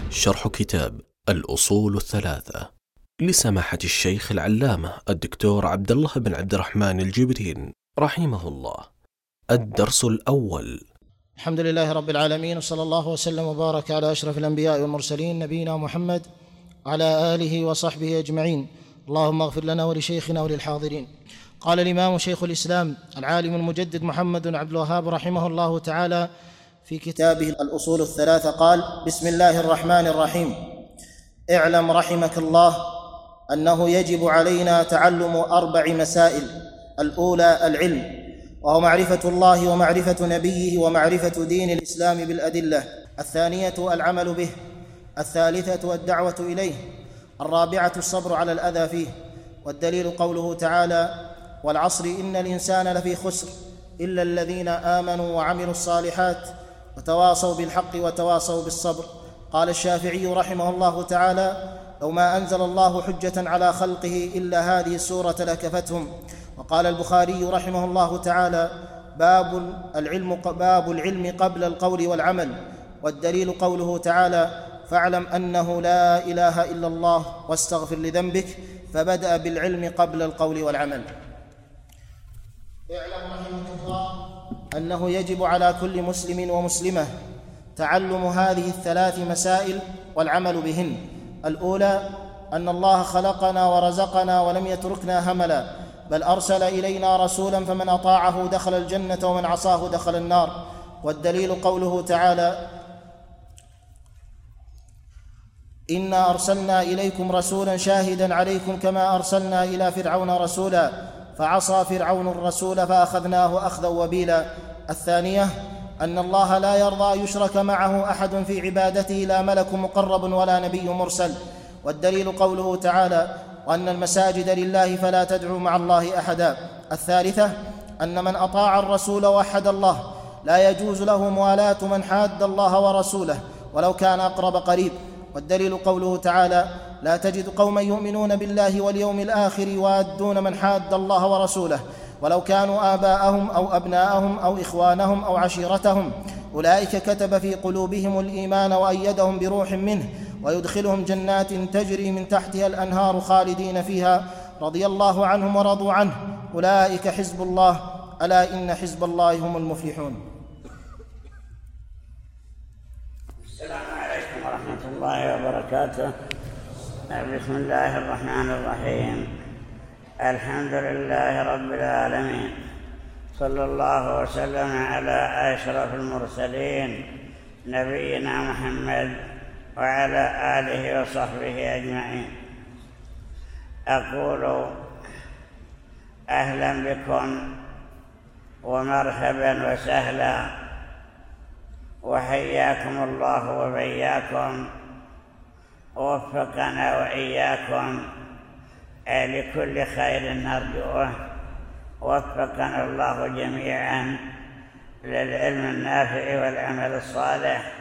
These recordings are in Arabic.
شرح كتاب الأصول الثلاثة لسماحة الشيخ العلامة الدكتور عبد الله بن عبد الرحمن الجبرين رحمه الله. الدرس الأول. الحمد لله رب العالمين، وصلى الله وسلم وبارك على أشرف الأنبياء والمرسلين نبينا محمد وعلى آله وصحبه أجمعين. اللهم اغفر لنا ولشيخنا وللحاضرين. قال الإمام شيخ الإسلام العالم المجدد محمد بن عبد الوهاب رحمه الله تعالى في كتابه الأصول الثلاثة قال: بسم الله الرحمن الرحيم. اعلم رحمك الله أنه يجب علينا تعلم 4 مسائل. الأولى العلم، وهو معرفة الله ومعرفة نبيه ومعرفة دين الإسلام بالأدلة. الثانية العمل به. الثالثة الدعوة إليه. الرابعة الصبر على الأذى فيه. والدليل قوله تعالى: والعصر إن الإنسان لفي خسر إلا الذين آمنوا وعملوا الصالحات وتواصوا بالحق وتواصوا بالصبر. قال الشافعي رحمه الله تعالى: لو ما أنزل الله حجة على خلقه إلا هذه السورة لكفتهم. وقال البخاري رحمه الله تعالى: باب العلم قبل القول والعمل. والدليل قوله تعالى: فاعلم أنه لا إله إلا الله واستغفر لذنبك، فبدأ بالعلم قبل القول والعمل. اعلم رحمك الله أنه يجب على كل مسلم ومسلمة تعلم هذه 3 مسائل والعمل بهن. الأولى أن الله خلقنا ورزقنا ولم يتركنا هملا، بل أرسل إلينا رسولا فمن أطاعه دخل الجنة ومن عصاه دخل النار. والدليل قوله تعالى: إنا أرسلنا إليكم رسولا شاهدا عليكم كما أرسلنا إلى فرعون رسولا فعصى فرعون الرسول فأخذناه أخذا وبيلا. الثانية أن الله لا يرضى يشرك معه أحد في عبادته، لا ملك مقرب ولا نبي مرسل. والدليل قوله تعالى: وأن المساجد لله فلا تدعوا مع الله أحدا. الثالثة أن من أطاع الرسول ووحد الله لا يجوز له موالاة من حاد الله ورسوله ولو كان أقرب قريب. والدليل قوله تعالى: لا تجد قوما يؤمنون بالله واليوم الآخر يوادون من حاد الله ورسوله ولو كانوا آباءهم أو أبناءهم أو إخوانهم أو عشيرتهم، أولئك كتب في قلوبهم الإيمان وأيدهم بروح منه ويدخلهم جنات تجري من تحتها الأنهار خالدين فيها رضي الله عنهم ورضوا عنه، أولئك حزب الله، ألا إن حزب الله هم المفلحون. السلام عليكم ورحمة الله وبركاته. بسم الله الرحمن الرحيم. الحمد لله رب العالمين، صلى الله وسلم على أشرف المرسلين نبينا محمد وعلى آله وصحبه أجمعين. أقول أهلا بكم ومرحبا وسهلا، وحياكم الله وبياكم، ووفقنا وإياكم لكل خير نرجوه. وفقنا الله جميعا للعلم النافع والعمل الصالح.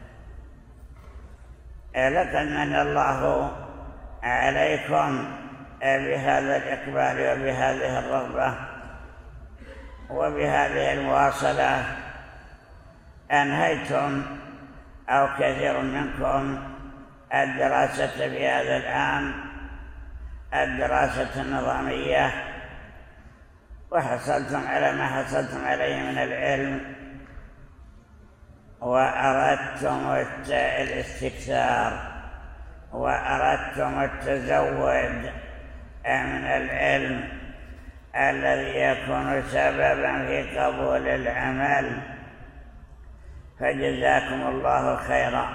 لقد من الله عليكم بهذا الإقبال وبهذه الرغبة وبهذه المواصلة. أنهيتم أو كثير منكم الدراسة في هذا العام، الدراسة النظامية، وحصلتم على ما حصلتم عليه من العلم، وأردتم الاستكثار وأردتم التزود من العلم الذي يكون سببا في قبول العمل، فجزاكم الله خيرا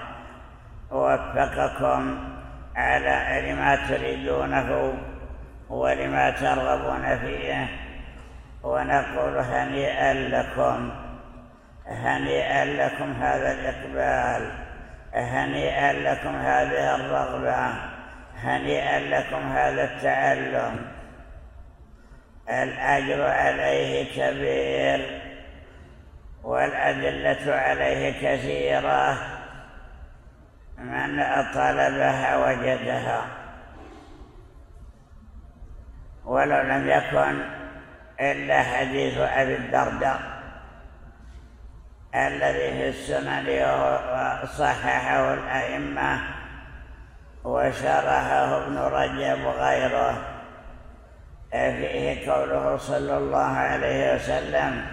ووفقكم على لما تريدونه ولما ترغبون فيه. ونقول هنيئا لكم، هنيئا لكم هذا الإقبال، هنيئا لكم هذه الرغبة، هنيئا لكم هذا التعلم. الأجر عليه كبير والأدلة عليه كثيرة، من طلبها وجدها. ولو لم يكن إلا حديث أبي الدرداء الذي في السنن وصححه الأئمة وشرحه ابن رجب وغيره، فيه قوله صلى الله عليه وسلم: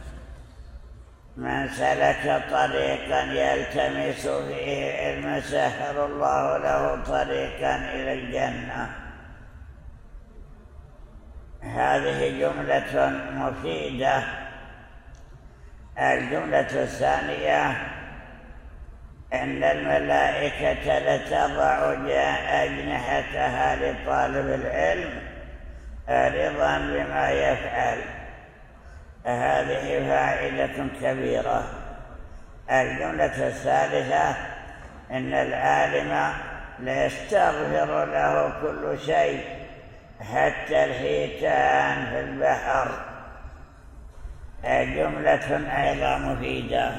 من سلك طريقا يلتمس فيه علما سهل الله له طريقا إلى الجنة. هذه جملة مفيدة. الجملة الثانية: إن الملائكة لتضع أجنحتها لطالب العلم رضا بما يفعل. هذه فائدة كبيرة. الجملة الثالثة: إن العالم ليستغفر له كل شيء حتى الحيتان في البحر. جملة أيضا مفيدة.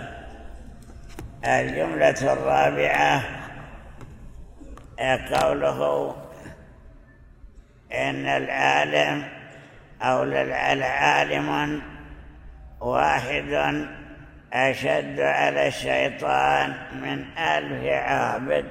الجملة الرابعة: قوله إن العالم أو العالم واحد أشد على الشيطان من 1000 عابد.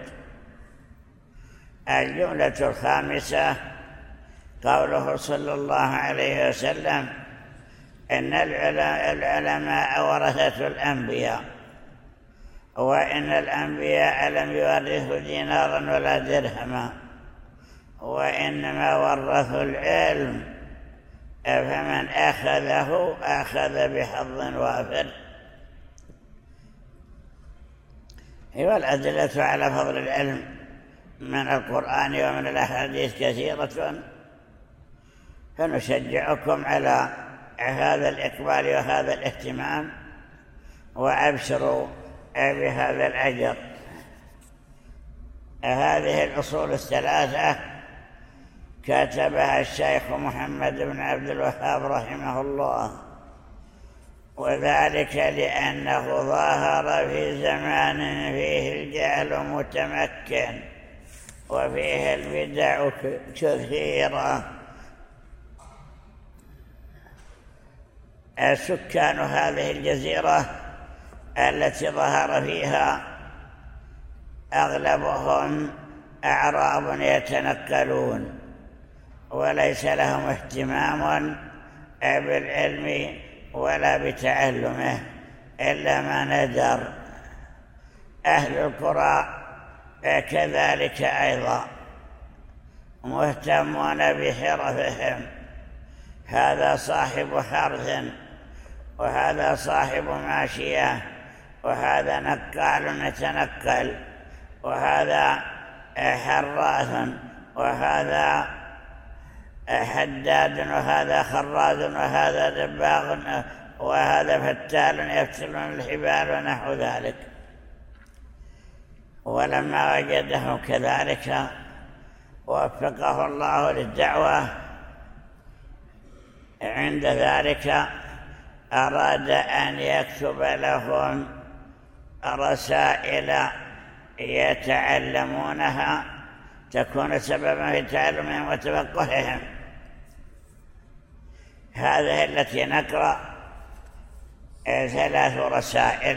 الجملة الخامسة: قوله صلى الله عليه وسلم: إن العلماء ورثة الأنبياء، وإن الأنبياء لم يورثوا دينارا ولا درهما، وإنما ورثوا العلم، فمن أخذه أخذ بحظ وافر. والأدلة على فضل العلم من القرآن ومن الأحاديث كثيرة، فنشجعكم على هذا الإقبال وهذا الاهتمام، وأبشروا بهذا الأجر. هذه الأصول الثلاثة كتبها الشيخ محمد بن عبد الوهاب رحمه الله، وذلك لأنه ظهر في زمان فيه الجهل متمكن وفيه البدع كثيرة. سكان هذه الجزيرة التي ظهر فيها أغلبهم أعراب يتنقلون، وليس لهم اهتمام بالعلم ولا بتعلمه إلا ما ندر. أهل القرى كذلك أيضا مهتمون بحرفهم، هذا صاحب حرث، وهذا صاحب ماشية، وهذا نقال يتنقل، وهذا حراث، وهذا حداد، وهذا خراز، وهذا دباغ، وهذا فتال يفتلون الحبال ونحو ذلك. ولما وجده كذلك وفقه الله للدعوة، عند ذلك أراد أن يكتب لهم رسائل يتعلمونها تكون سببا في تعلمهم وتفقههم. هذه التي نقرأ 3 رسائل.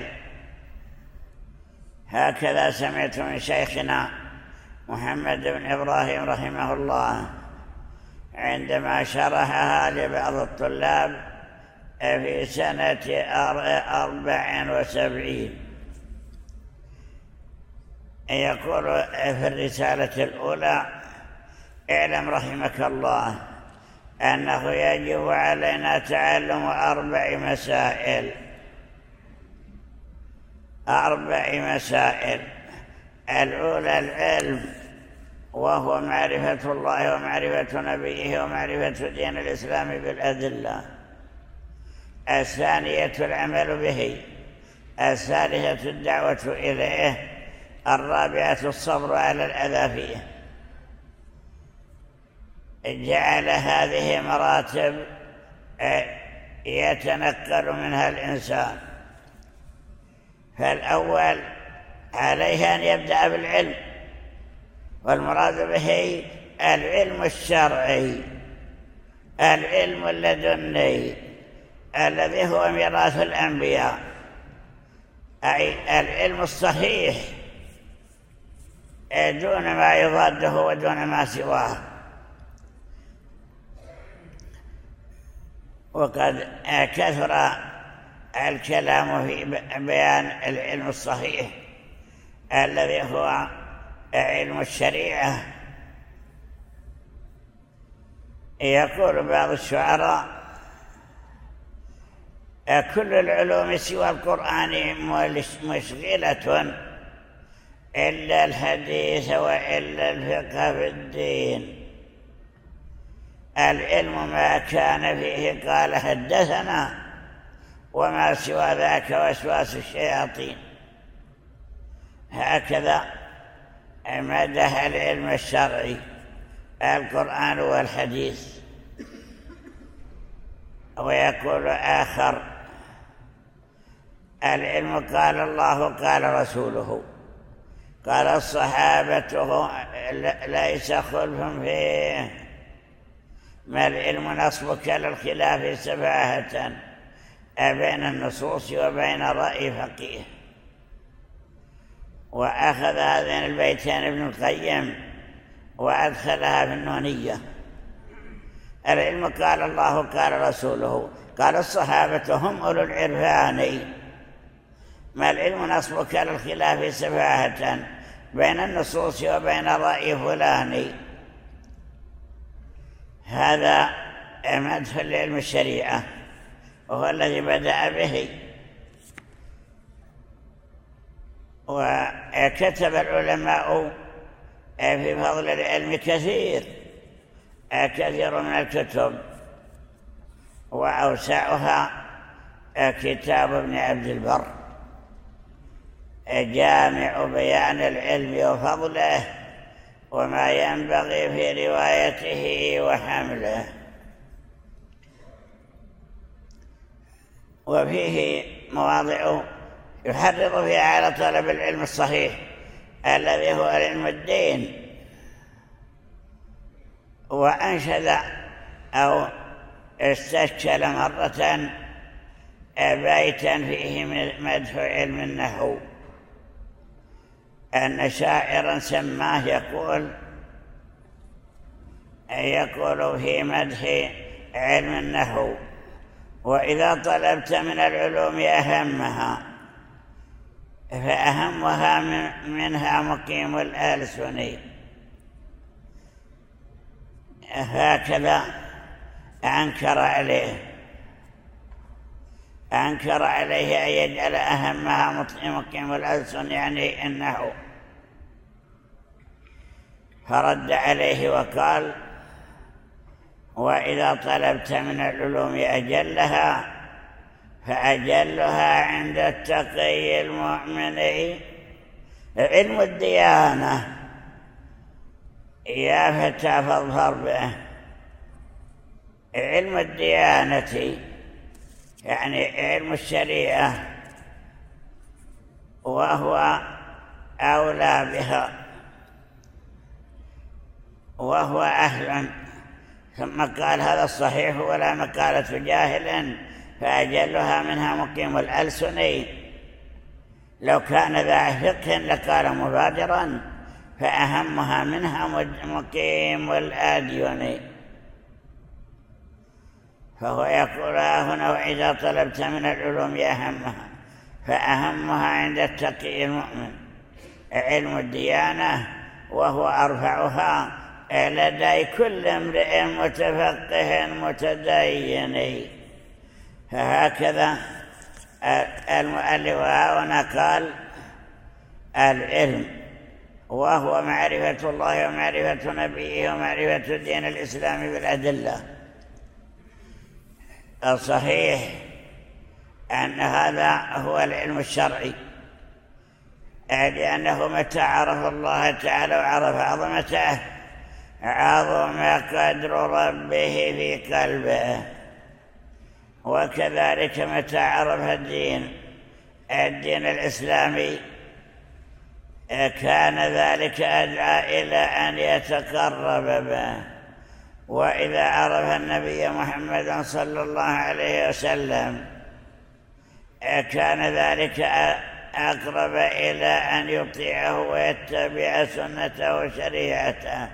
هكذا سمعت من شيخنا محمد بن إبراهيم رحمه الله عندما شرحها لبعض الطلاب في سنة 74. يقول في الرسالة الأولى: اعلم رحمك الله أنه يجب علينا تعلم 4 مسائل. 4 مسائل. الأولى العلم، وهو معرفة الله ومعرفة نبيه ومعرفة دين الإسلام بالأدلة. الثانية العمل به. الثالثة الدعوة إليه. الرابعة الصبر على الأذى فيه. جعل هذه مراتب يتنقل منها الإنسان. فالأول عليه أن يبدأ بالعلم، والمراد به العلم الشرعي، العلم اللدني الذي هو ميراث الأنبياء. أي العلم الصحيح دون ما يضاده ودون ما سواه. وقد كثر الكلام في بيان العلم الصحيح الذي هو علم الشريعة. يقول بعض الشعراء: كل العلوم سوى القرآن مشغلة إلا الحديث وإلا الفقه في الدين. العلم ما كان فيه قال حدثنا، وما سوى ذاك وسواس الشياطين. هكذا مدح العلم الشرعي القرآن والحديث. ويقول آخر: العلم قال الله قال رسوله قال الصحابة ليس خلف فيه، ما العلم نصبك للخلاف سفاهة بين النصوص وبين رأي فقيه. وأخذ هذين البيتين ابن القيم وأدخلها في النونية. العلم قال الله قال رسوله قال الصحابة هم أولو العرفان، ما العلم نصبك للخلاف سفاهة بين النصوص وبين رأي فلان. هذا مدح لعلم الشريعة وهو الذي بدأ به. وكتب العلماء في فضل العلم كثير من الكتب، وأوسعها كتاب ابن عبد البر جامع بيان العلم وفضله وما ينبغي في روايته وحمله. وفيه مواضع يحرض فيها على طلب العلم الصحيح الذي هو علم الدين. وأنشد أو استشكل مرة بيتا فيه من مدح علم النحو، أن شاعرا سماه يقول في مدح علم النحو: وإذا طلبت من العلوم أهمها فأهمها منها مقيم الألسن. هكذا أنكر عليه أن يجعل أهمها مقيم الألسن، يعني النحو. فرد عليه وقال: وإذا طلبت من العلوم أجلها فأجلها عند التقي المؤمن علم الديانة. يا فتى فاظفر به. علم الديانة يعني علم الشريعة، وهو أولى بها وهو أهل. ثم قال: هذا الصحيح ولا مقالة جاهل فأجلها منها مقيم الألسن. لو كان ذا فقه لقال مبادرا فأهمها منها مقيم الأدين. فهو يقول هنا: وإذا طلبت من العلوم أهمها فأهمها عند التقي المؤمن علم الديانة، وهو أرفعها لدي كل امرئ متفقه متدين. فهكذا المؤلف هنا قال: العلم وهو معرفة الله ومعرفة نبيه ومعرفة دين الإسلام بالأدلة. الصحيح أن هذا هو العلم الشرعي، لأنه متى عرف الله تعالى وعرف عظمته عظم قدر ربه في قلبه. وكذلك متى عرف الدين الإسلامي كان ذلك أدعى إلى أن يتقرب به. وإذا عرف النبي محمد صلى الله عليه وسلم كان ذلك أقرب إلى أن يطيعه ويتبع سنته وشريعته.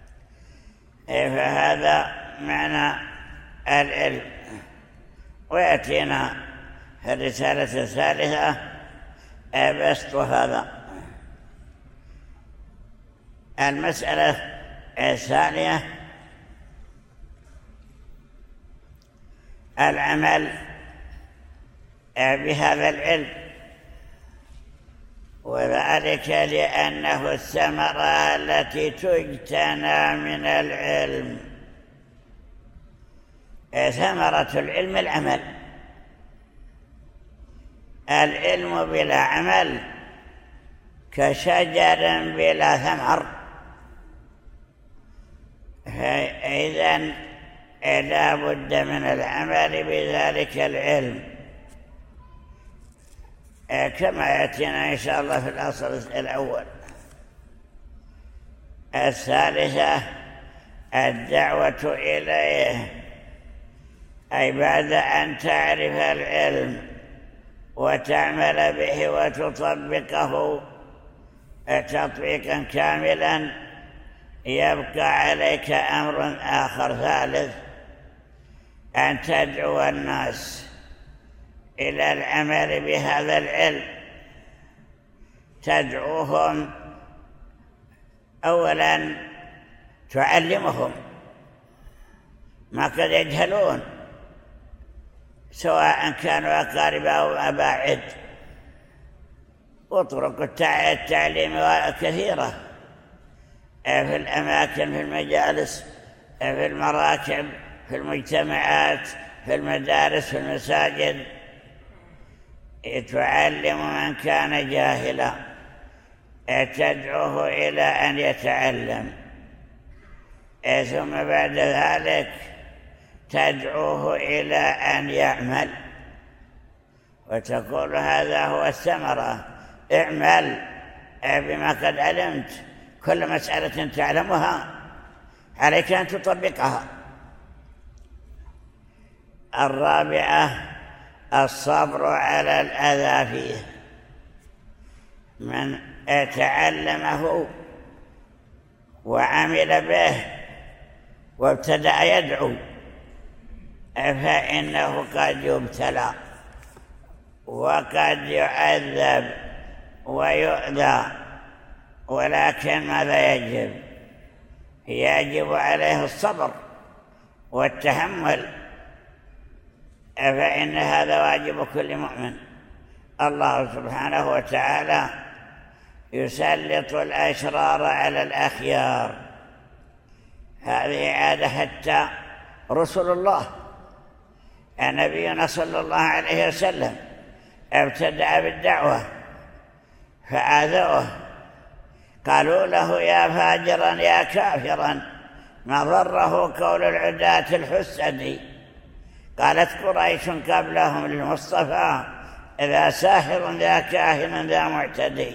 فهذا معنى العلم. ويأتينا في الرسالة الثالثة بسط هذا. المسألة الثانية العمل بهذا العلم، وذلك لأنه الثمرة التي تجتنى من العلم. ثمرة العلم العمل. العلم بلا عمل كشجر بلا ثمر. إذن لا بد من العمل بذلك العلم، كما يأتينا إن شاء الله في الأصل الأول. الثالثة الدعوة إليه، أي بعد أن تعرف العلم وتعمل به وتطبقه تطبيقا كاملا، يبقى عليك أمر آخر ثالث، أن تدعو الناس إلى العمل بهذا العلم. تدعوهم أولا، تعلمهم ما قد يجهلون، سواء كانوا أقارب أو أباعد. وطرق التعليم كثيرة في الأماكن، في المجالس، في المراكب، في المجتمعات، في المدارس، في المساجد. تعلم من كان جاهلا، تدعوه إلى أن يتعلم، ثم بعد ذلك تدعوه إلى أن يعمل، وتقول هذا هو الثمرة، اعمل بما قد علمت. كل مسألة تعلمها عليك أن تطبقها. الرابعة الصبر على الأذى فيه. من تعلمه وعمل به وابتدأ يدعو فإنه قد يبتلى وقد يعذب ويؤذى، ولكن ماذا يجب؟ يجب عليه الصبر والتحمل، فإن هذا واجب كل مؤمن. الله سبحانه وتعالى يسلط الأشرار على الأخيار. هذه عادة حتى رسل الله. نبينا صلى الله عليه وسلم ابتدأ بالدعوة فآذوه، قالوا له يا فاجرا يا كافرا، ما ضره قول العداة الحسدي. قالت قريش قبلهم للمصطفى إذا ساحر ذا كاهن ذا معتدي.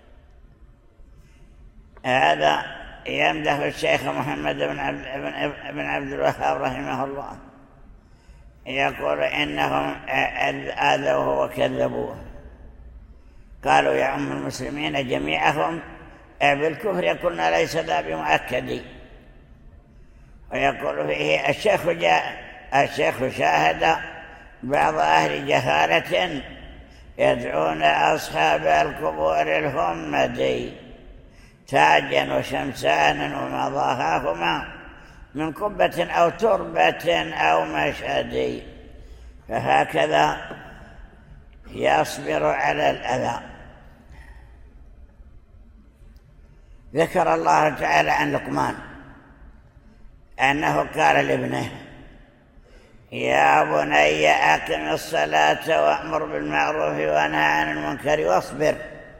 هذا يمدح الشيخ محمد بن عبد الوهاب رحمه الله، يقول إنهم آذوه وكذبوه. قالوا يا أم المسلمين جميعهم بالكفر، قلنا ليس ذا بمؤكد. ويقول فيه الشيخ شاهد بعض أهل جهالة يدعون أصحاب القبور الهمدي تاجا وشمسانا وما ضاهاهما من قبة أو تربة أو مشهد. فهكذا يصبر على الأذى. ذكر الله تعالى عن لقمان أنه قال لابنه يا بني أقم الصلاة وأمر بالمعروف ونهى عن المنكر واصبر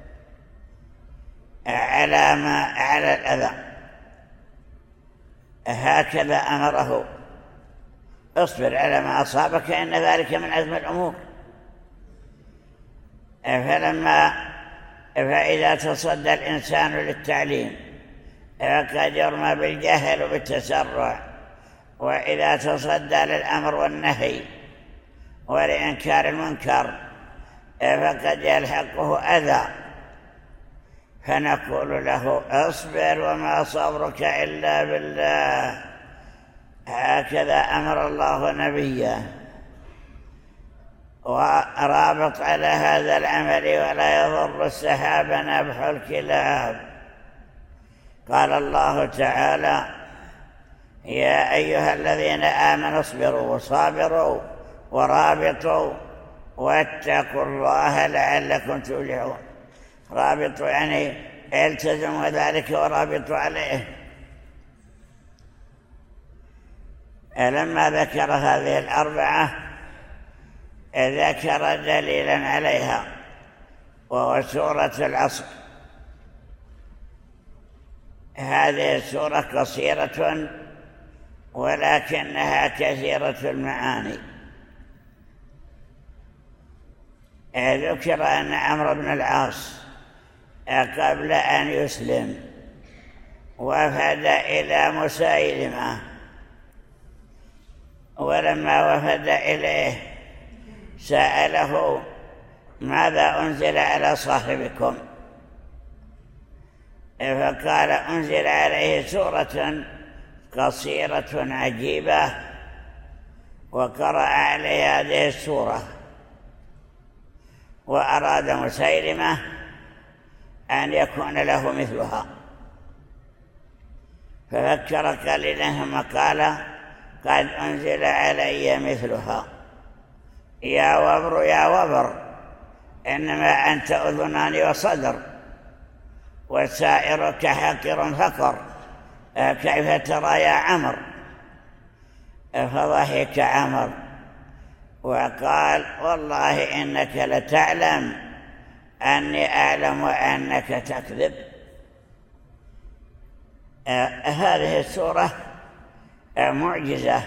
على الأذى. هكذا أمره، اصبر على ما أصابك إن ذلك من عزم الأمور. فإذا تصدى الإنسان للتعليم فقد يرمى بالجهل وبالتسرع، وإذا تصدى للأمر والنهي ولإنكار المنكر فقد يلحقه أذى، فنقول له اصبر وما صبرك إلا بالله. هكذا أمر الله نبيه، ورابط على هذا العمل ولا يضر السحاب نبح الكلاب. قال الله تعالى: يا أيها الذين آمنوا اصبروا وصابروا ورابطوا واتقوا الله لعلكم تفلحون. رابطوا يعني التزموا ذلك ورابطوا عليه. لما ذكر هذه الأربعة ذكر دليلا عليها، وهو سورة العصر. هذه السورة قصيرة ولكنها كثيرة المعاني. ذكر أن عمرو بن العاص قبل أن يسلم وفد إلى مسيلمة، ولما وفد إليه سأله: ماذا أنزل على صاحبكم؟ فقال: أنزل عليه سورة قصيرة عجيبة، وقرأ عليه هذه السورة. وأراد مسيلمة أن يكون له مثلها، ففكر قليلا ثم قال: قد أنزل علي مثلها. يا وبر يا وبر، إنما أنت أذنان وصدر، وسائرك حقر فقر، كيف ترى يا عمرو؟ فضحك عمرو وقال: والله إنك لتعلم أني أعلم أنك تكذب. هذه السورة معجزة،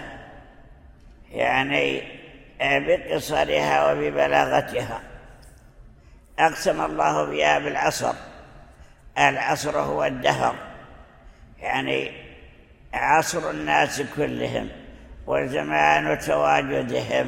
يعني بقصرها وببلاغتها. أقسم الله بها بالعصر. العصر هو الدهر، يعني عصر الناس كلهم وزمان تواجدهم.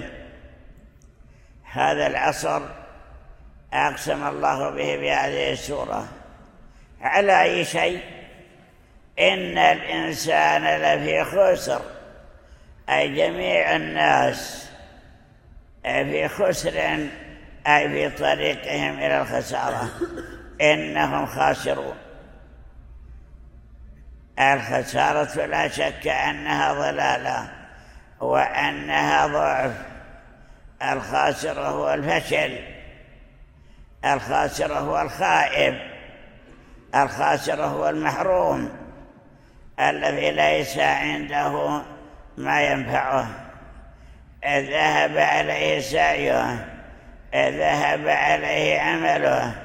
هذا العصر أقسم الله به بهذه السورة. على أي شيء؟ إن الإنسان لفي خسر، أي جميع الناس في خسر، أي في طريقهم إلى الخسارة. إنهم خاسرون. الخسارة لا شك أنها ضلالة وأنها ضعف. الخاسر هو الفشل، الخاسر هو الخائب، الخاسر هو المحروم الذي ليس عنده ما ينفعه. ذهب عليه سعيه، ذهب عليه عمله.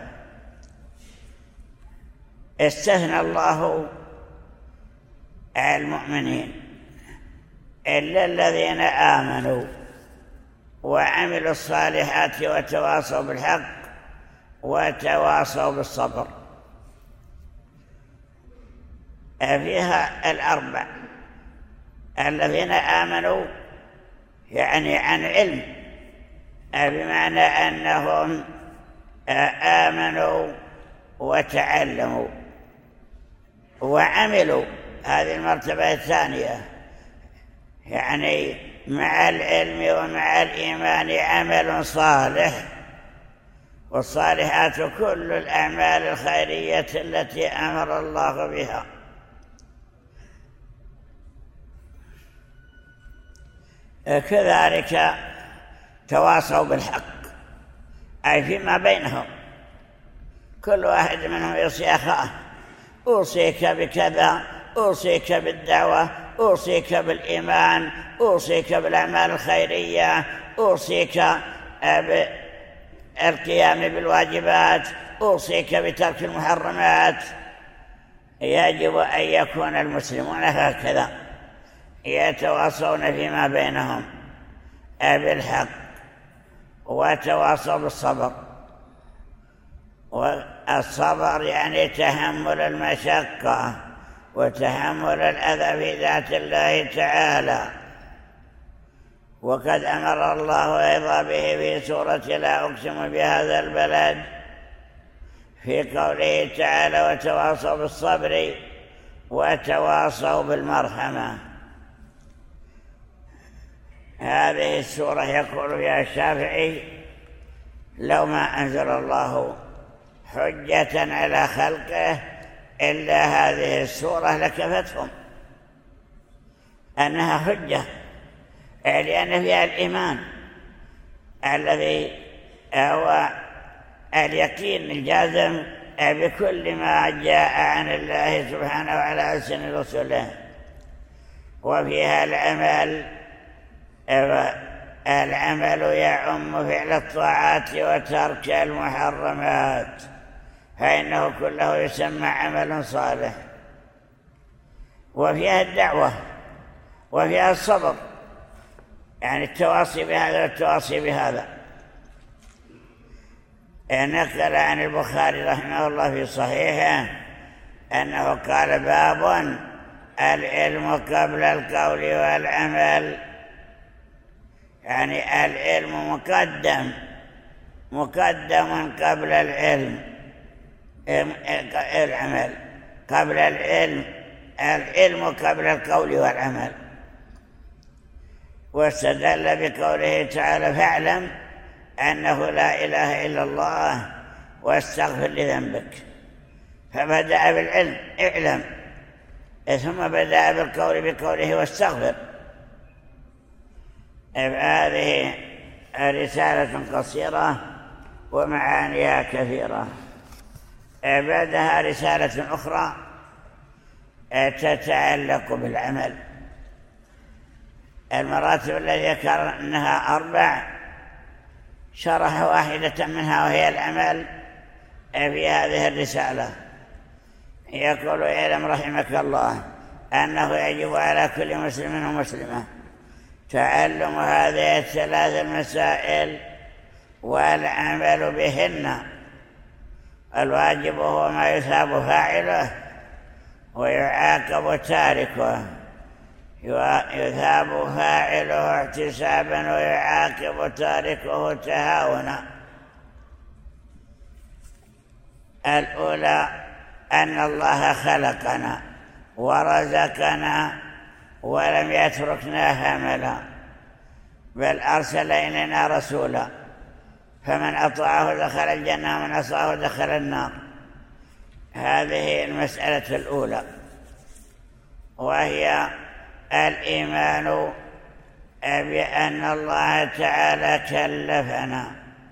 استثنى الله المؤمنين إلا الذين آمنوا وعملوا الصالحات وتواصوا بالحق وتواصوا بالصبر. فيها الأربع: الذين آمنوا يعني عن علم، بمعنى أنهم آمنوا وتعلموا وعملوا. هذه المرتبة الثانية، يعني مع العلم ومع الإيمان عمل صالح. والصالحات كل الأعمال الخيرية التي أمر الله بها. كذلك تواصوا بالحق، أي فيما بينهم كل واحد منهم يوصي أخاه: أوصيك بكذا، أوصيك بالدعوة، أوصيك بالإيمان، أوصيك بالأعمال الخيرية، أوصيك بالقيام بالواجبات، أوصيك بترك المحرمات. يجب أن يكون المسلمون هكذا، يتواصون فيما بينهم بالحق وتواصوا بالصبر. والصبر يعني تحمل المشقة وتحمل الأذى في ذات الله تعالى. وقد أمر الله أيضا به في سورة لا أقسم بهذا البلد في قوله تعالى وتواصوا بالصبر وتواصوا بالمرحمة. هذه السورة يقول فيها الشافعي لو ما أنزل الله حجة على خلقه إلا هذه السورة لكفتهم، أنها حجة لأن فيها الإيمان الذي هو اليقين الجازم بكل ما جاء عن الله سبحانه وعلى ألسن رسله، وفيها العمل يعم فعل الطاعات وترك المحرمات، فإنه كله يسمى عمل صالح. وفيها الدعوة وفيها الصبر، يعني التواصي بهذا والتواصي بهذا. نقل عن البخاري رحمه الله في صحيحه أنه قال باب العلم قبل القول والعمل، يعني العلم مقدم قبل العلم، العمل قبل العلم قبل القول والعمل. واستدل بقوله تعالى فاعلم أنه لا إله إلا الله واستغفر لذنبك، فبدأ بالعلم اعلم، ثم بدأ بالقول بقوله واستغفر. هذه رسالة قصيرة ومعانيها كثيرة. بعدها رسالة أخرى تتعلق بالعمل. المراتب التي ذكر أنها 4 شرح واحدة منها وهي العمل في هذه الرسالة. يقول اعلم رحمك الله أنه يجب على كل مسلم ومسلمة تعلم هذه 3 المسائل والعمل بهن. الواجب هو ما يثاب فاعله ويعاقب تاركه، يثاب فاعله احتسابا ويعاقب تاركه تهاونا. الأولى أن الله خلقنا ورزقنا ولم يتركنا هملا، بل أرسل إلينا رسولا، فمن أطاعه دخل الجنة ومن عصاه دخل النار. هذه المسألة الأولى، وهي الإيمان بأن الله تعالى كلفنا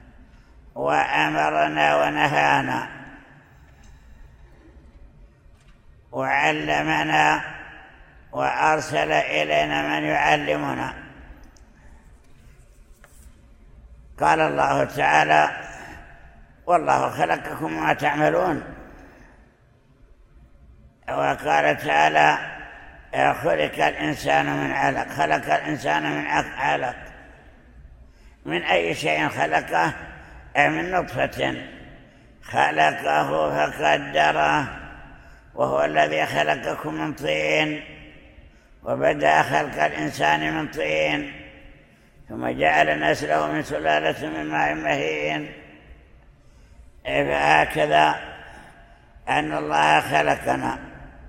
وأمرنا ونهانا وعلمنا وأرسل إلينا من يعلمنا. قال الله تعالى والله خلقكم وما تعملون، وقال تعالى خلق الإنسان من علق، خلق الإنسان من علق. من أي شيء خلقه؟ من نطفة خلقه فقدره، وهو الذي خلقكم من طين، وبدأ خلق الإنسان من طين، ثم جعل نسله من سلالة من ماء مهين. فهكذا أن الله خلقنا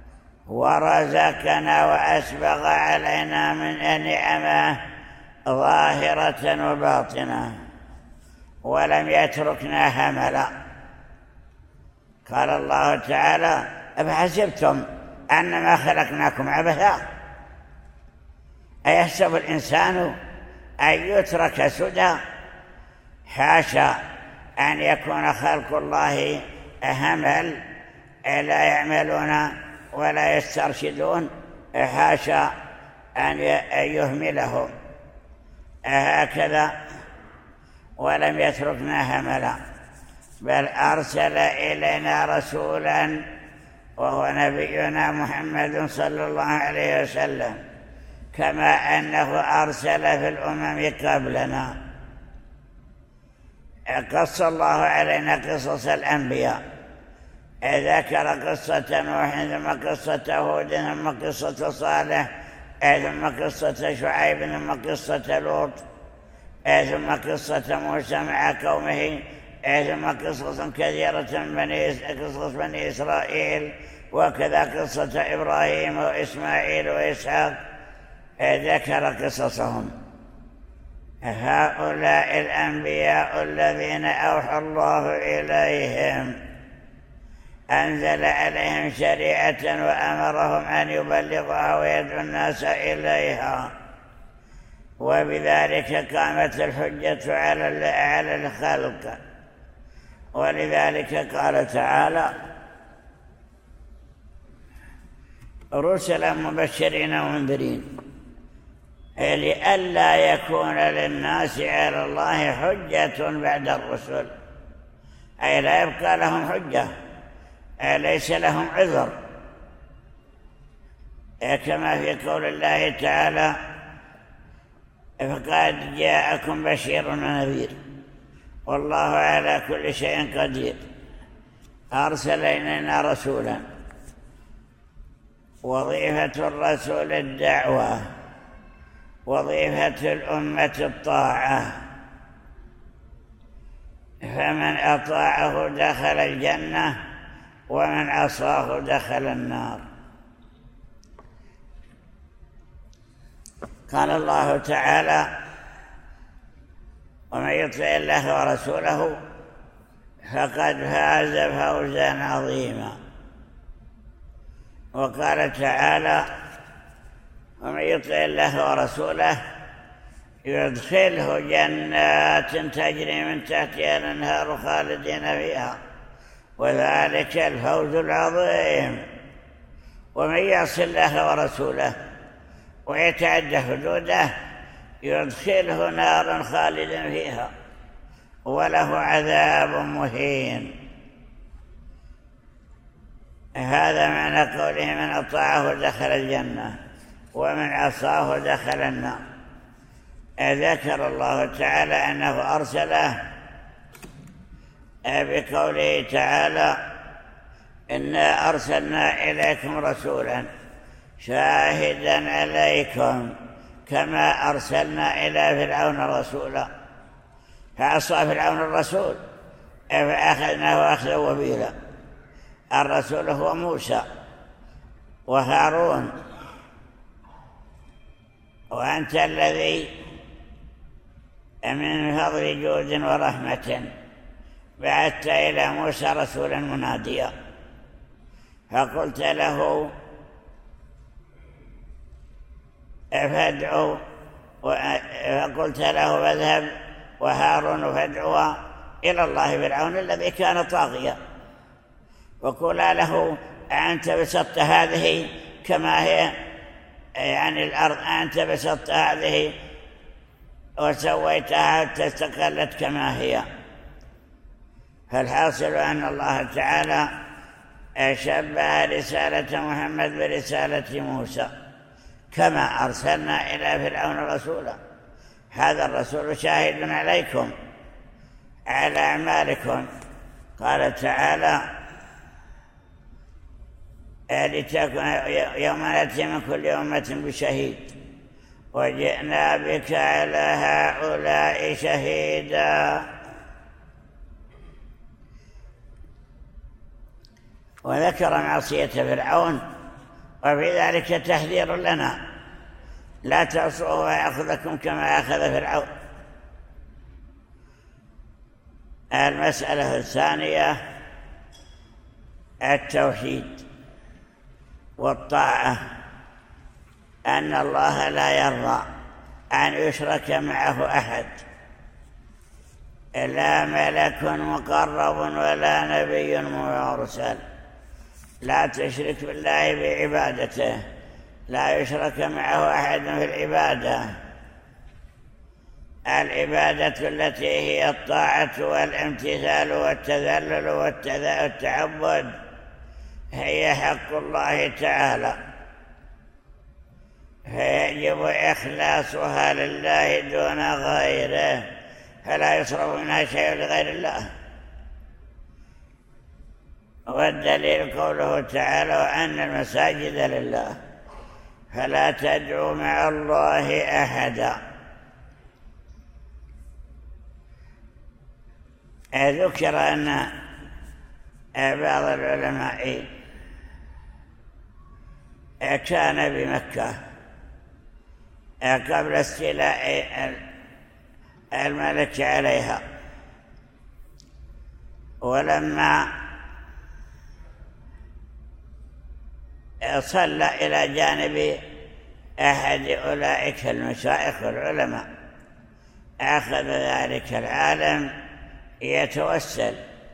ورزقنا وأسبغ علينا من نعمه ظاهرة وباطنة، ولم يتركنا هملا. قال الله تعالى أفحسبتم أنما خلقناكم عبثا أيحسب الإنسان أن يترك سدى؟ حاشا أن يكون خلق الله همل لا يعملون ولا يسترشدون، حاشا أن يهملهم. هكذا ولم يتركنا هملا، بل أرسل إلينا رسولا وهو نبينا محمد صلى الله عليه وسلم، كما أنه أرسل في الأمم قبلنا. قص الله علينا قصص الأنبياء، ذكر قصة نوح ثم قصة هود ثم قصة صالح ثم قصة شعيب، ثم قصة لوط، ثم قصة موسى مع قومه، ثم قصص كثيرة قصص بني إسرائيل، وكذا قصة إبراهيم وإسماعيل وإسحاق ذكر قصصهم. هؤلاء الأنبياء الذين أوحى الله إليهم أنزل عليهم شريعة وأمرهم أن يبلغوها ويدعو الناس إليها، وبذلك قامت الحجة على الخلق. ولذلك قال تعالى: رسلا مبشرين ومنذرين، لئلا يكون للناس على الله حجة بعد الرسل، أي لا يبقى لهم حجة، ليس لهم عذر، كما في قول الله تعالى: فقد جاءكم بشير ونذير والله على كل شيء قدير. أرسل إلينا رسولا، وظيفة الرسول الدعوة، وظيفة الأمة الطاعة، فمن أطاعه دخل الجنة ومن عصاه دخل النار. قال الله تعالى: ومن يطع الله ورسوله فقد فاز فوزا عظيما. وقال تعالى: ومن يطع الله ورسوله يدخله جنات تجري من تحتها الأنهار خالدين فيها وذلك الفوز العظيم. ومن يعص الله ورسوله ويتعدى حدوده يدخله نارا خالدا فيها وله عذاب مهين. هذا معنى قوله: من أطاعه دخل الجنة ومن عصاه دخل النار. ذكر الله تعالى أنه أرسله بقوله تعالى: إنا أرسلنا إليكم رسولا شاهدا عليكم كما أرسلنا إلى فرعون رسولا فعصى فرعون الرسول فأخذناه أخذا وبيلا. الرسول هو موسى وهارون، وأنت الذي من فضل جود ورحمة بعثت إلى موسى رسولا مناديا، فقلت له فادعوا، فقلت له فاذهب وهارون فادعوا إلى الله فرعون الذي كان طاغيا، وقولا له: أنت بسطت هذه كما هي يعني الأرض، أنت بسطت هذه وسويتها حتى استقلت كما هي. فالحاصل أن الله تعالى شبه رسالة محمد برسالة موسى، كما أرسلنا إلى فرعون رسولا. هذا الرسول شاهد عليكم على أعمالكم. قال تعالى: يوم نأتي من كل أمة بشهيد وجئنا بك على هؤلاء شهيدا. وذكر معصية فرعون، وفي ذلك تحذير لنا: لا تعصوه ويأخذكم كما أخذ فرعون. المسألة الثانية التوحيد والطاعة، أن الله لا يرضى أن يشرك معه أحد، لا ملك مقرب ولا نبي مرسل. لا تشرك بالله بعبادته، لا يشرك معه أحد في العبادة. العبادة التي هي الطاعة والامتثال والتذلل والتعبد هي حق الله تعالى، فيجب إخلاصها لله دون غيره، فلا يصرف منها شيء لغير الله. والدليل قوله تعالى: وأن المساجد لله فلا تدعوا مع الله أحدا. ذكر أن بعض العلماء كان بمكة قبل استيلاء الملك عليها، ولما صلى إلى جانب أحد أولئك المشايخ والعلماء أخذ ذلك العالم يتوسل: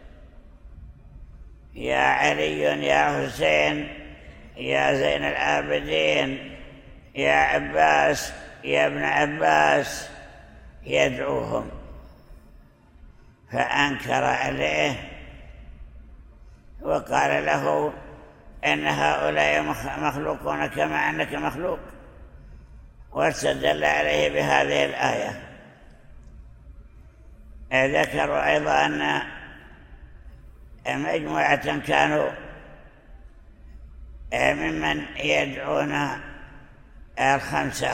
يا علي يا حسين يا زين العابدين يا عباس يا ابن عباس، يدعوهم. فأنكر عليه وقال له إن هؤلاء مخلوقون كما أنك مخلوق، واستدل عليه بهذه الآية. ذكروا أيضا أن مجموعة كانوا ممن يدعون الخمسة،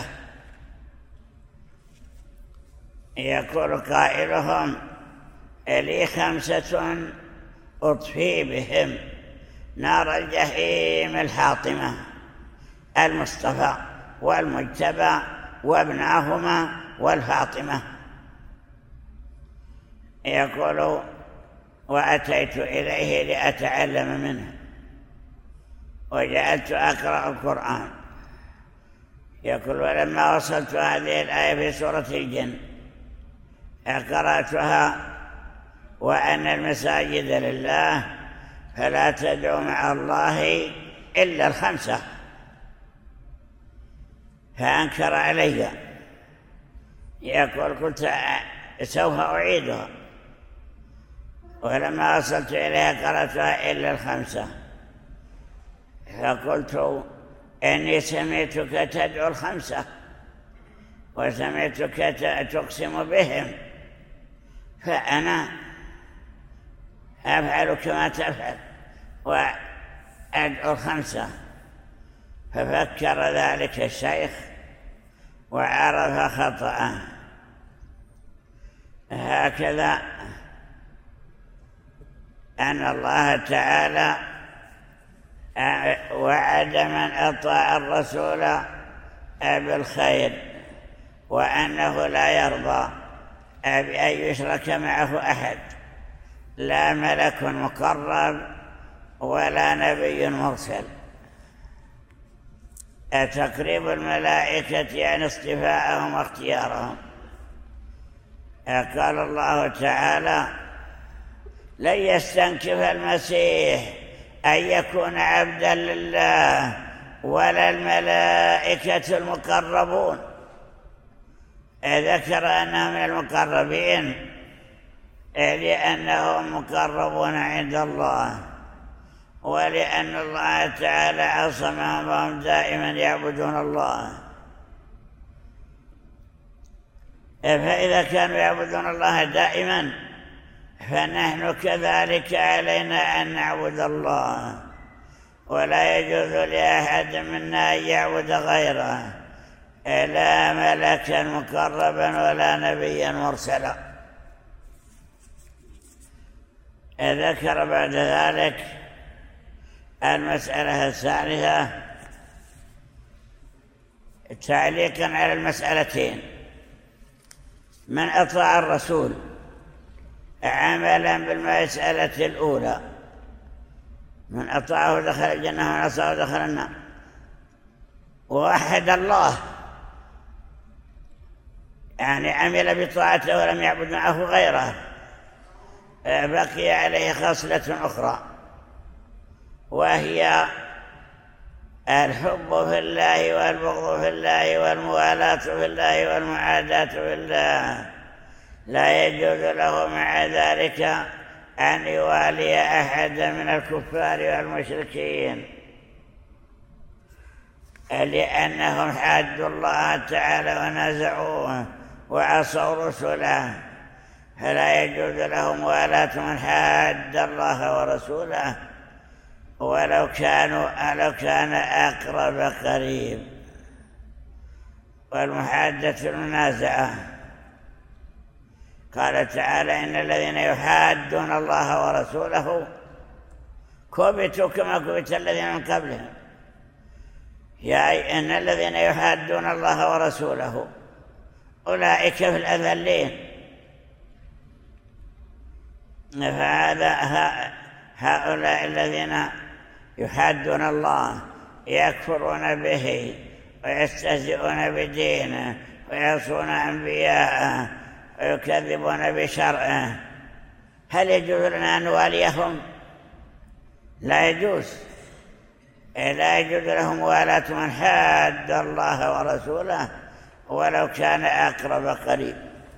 يقول قائلهم: لي 5 أطفي بهم نار الجحيم الحاطمة: المصطفى والمجتبى وابناهما والفاطمة. يقول: وأتيت إليه لأتعلم منه وجعلت أقرأ القرآن. يقول: ولما وصلت هذه الآية في سورة الجن قرأتها: وأن المساجد لله فلا تدعوا مع الله إلا 5، فأنكر علي. يقول: قلت سوف أعيدها، ولما وصلت إليها قرأتها إلا 5، فقلت: إني سمعتك تدعو 5 وسمعتك تقسم بهم، فأنا أفعل كما تفعل وأدعو 5. ففكر ذلك الشيخ وعرف خطأه. هكذا أن الله تعالى وعد من أطاع الرسول بالخير، وأنه لا يرضى بأن يشرك معه أحد، لا ملك مقرب ولا نبي مرسل. تقريب الملائكة يعني اصطفاءهم واختيارهم. قال الله تعالى: لن يستنكف المسيح أن يكون عبدا لله ولا الملائكة المقربون. ذكر أنهم من المقربين لأنهم مقربون عند الله، ولأن الله تعالى عصمهم وهم دائما يعبدون الله. فإذا كانوا يعبدون الله دائما فنحن كذلك علينا أن نعبد الله، ولا يجوز لأحد منا أن يعبد غيره، لا ملكا مقربا ولا نبيا مرسلا. ذكر بعد ذلك المسألة الثالثة تعليقا على المسألتين: من أطاع الرسول عملا بالمسألة الأولى، من أطاعه دخل الجنة ومن عصاه دخل النار، ووحد الله يعني عمل بطاعته ولم يعبد معه غيره، بقي عليه خصلة أخرى، وهي الحب في الله والبغض في الله والموالاة في الله والمعاداة في الله. لا يجوز له مع ذلك أن يوالي أحدا من الكفار والمشركين، لأنهم حادوا الله تعالى ونازعوه وعصوا رسله، فلا يجوز له موالاة من حاد الله ورسوله ولو كان أقرب قريب. والمحادة المنازعة. قال تعالى: إن الذين يحادون الله ورسوله كبتوا كما كبت الذين من قبلهم. إن الذين يحادون الله ورسوله أولئك في الأذلين. هؤلاء الذين يحادون الله يكفرون به ويستهزئون بدينه ويعصون أنبياءه ويكذبون بشرعه، هل يجوز لنا أن نواليهم؟ لا يجوز. لا يجوز لهم موالاة من حاد الله ورسوله ولو كان أقرب قريب.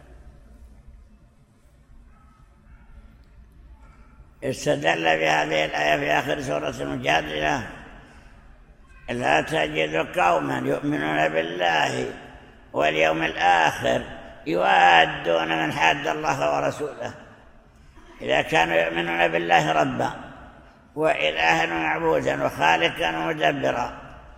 استدل بهذه الآية في آخر سورة المجادلة: لا تجد قوما يؤمنون بالله واليوم الآخر يوادون من حاد الله ورسوله. إذا كانوا يؤمنون بالله ربا وإلها معبودا وخالقا ومدبرا،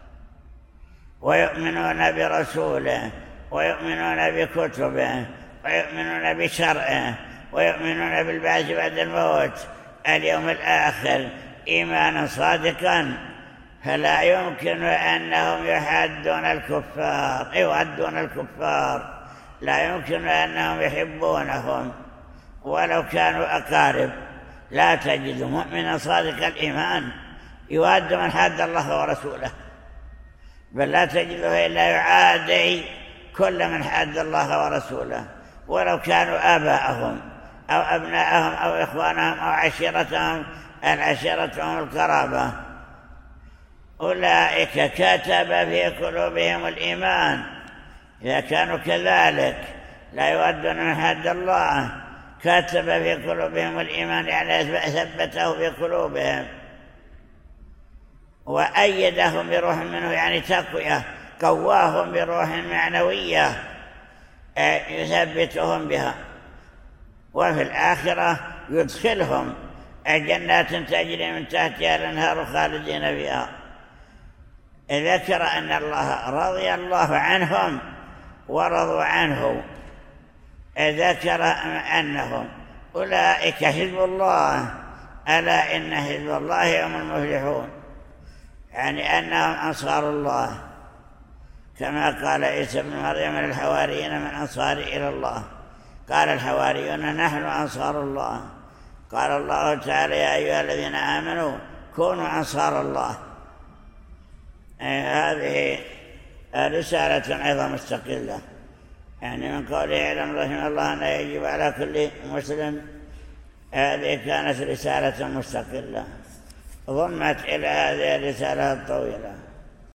ويؤمنون برسوله ويؤمنون بكتبه ويؤمنون بشرعه ويؤمنون بالبعث بعد الموت اليوم الآخر إيمانا صادقا، فلا يمكن أنهم يحادون الكفار، لا يمكن أنهم يحبونهم ولو كانوا أقارب. لا تجد مؤمنا صادق الإيمان يواد من حاد الله ورسوله، بل لا تجده إلا يعادي كل من حاد الله ورسوله ولو كانوا آباءهم أو أبناءهم أو إخوانهم أو عشيرتهم القرابة. أولئك كتب في قلوبهم الإيمان. إذا كانوا كذلك لا يودون من حد الله، كتب في قلوبهم الإيمان يعني ثبته في قلوبهم وأيدهم بروح منه، يعني تقوية، قواهم بروح معنوية يثبتهم بها. وفي الآخرة يدخلهم جنات تجري من تحتها الأنهار خالدين فيها. ذكر أن الله رضي الله عنهم ورضوا عنه. ذكر أنهم أولئك حزب الله، ألا إن حزب الله هم المفلحون، يعني أنهم أنصار الله، كما قال عيسى بن مريم للحواريين: من أنصاري إلى الله؟ قال الحواريون: نحن أنصار الله. قال الله تعالى: يا أيها الذين آمنوا كونوا أنصار الله. هذه رسالة أيضا مستقلة، يعني من قوله: اعلم رحمه الله أن يجب على كل مسلم. هذه كانت رسالة مستقلة ضمت إلى هذه الرسالة الطويلة.